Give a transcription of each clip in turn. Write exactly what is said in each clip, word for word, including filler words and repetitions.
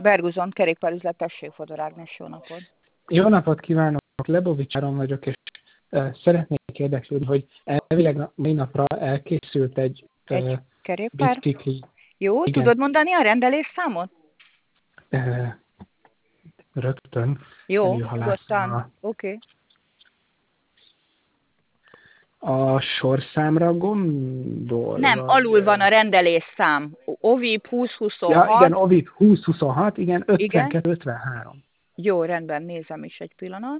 Berguzon, kerékpárüzlet, tessék, Fodor Ágnes, jó napot! Jó napot kívánok! Lebovics Áron vagyok, és uh, szeretnék érdeklődni, hogy elvileg a mai napra elkészült egy, egy uh, kerékpár. bicikli. Jó, Igen. tudod mondani a rendelésszámot? Uh, rögtön. Jó, Előhalászom nyugodtan. Oké. Okay. A sorszámra gondol? Nem, vagy... alul van a rendelésszám. OVIP húsz huszonhat. Ja, igen, OVIP húsz huszonhat, igen, ötvenkettő ötvenhárom. Jó, rendben, nézem is egy pillanat.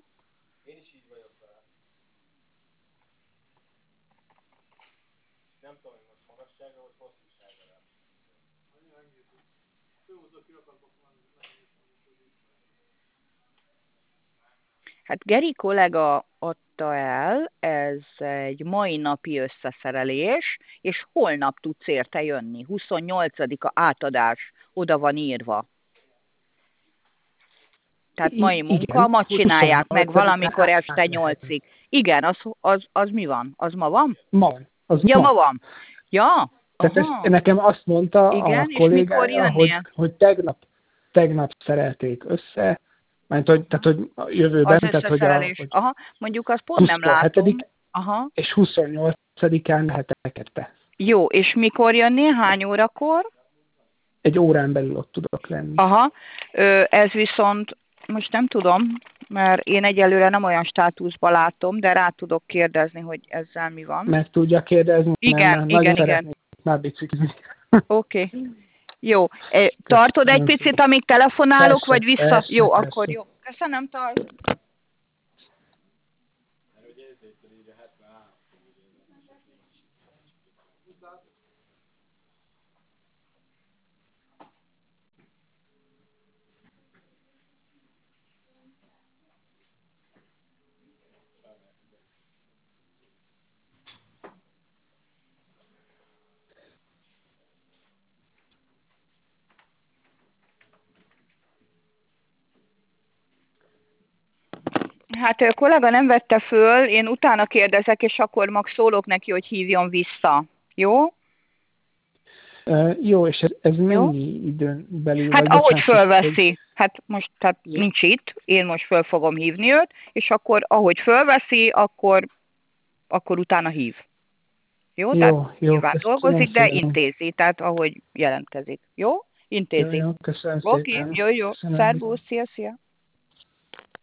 Hát Geri kollega adta el, ez egy mai napi összeszerelés, és holnap tudsz érte jönni. huszonnyolcadika átadás, oda van írva. Tehát mai munka, igen, ma csinálják meg valamikor este át nyolcig. Igen, az, az, az mi van? Az ma van? Ma, az ja, ma. ma van. Ja, Tehát ezt nekem azt mondta igen, a kollégája, hogy, hogy tegnap, tegnap szerelték össze, mert hogy, tehát, hogy a jövőben, az tehát, hogy, a, hogy aha, mondjuk azt pont nem látom. Aha. És huszonnyolcadikán lehetek. Jó, és mikor jönnél? Hány órakor? Egy órán belül ott tudok lenni. Aha, Ö, ez viszont most nem tudom, mert én egyelőre nem olyan státuszban látom, de rá tudok kérdezni, hogy ezzel mi van. Meg tudja kérdezni, igen, mert igen, nagyon igen. már biciklizni. Oké. Okay. Jó. Tartod egy picit, amíg telefonálok, persze, vagy vissza? Persze, jó, persze. akkor jó. Köszönöm, tart. Hát a kollega nem vette föl, én utána kérdezek, és akkor mag szólok neki, hogy hívjon vissza. Jó? Uh, jó, és ez, ez mennyi időn belül? Hát vagy ahogy bocsánat, fölveszi. hogy... Hát most tehát jó. nincs itt, én most föl fogom hívni őt, és akkor ahogy fölveszi, akkor, akkor utána hív. Jó? Jó, tehát jó, nyilván dolgozik, de szépen. intézi, tehát ahogy jelentkezik. Jó? Intézi. Jó, jó, köszönöm Oké, szépen. jó, jó. Szervusz, szia, szia.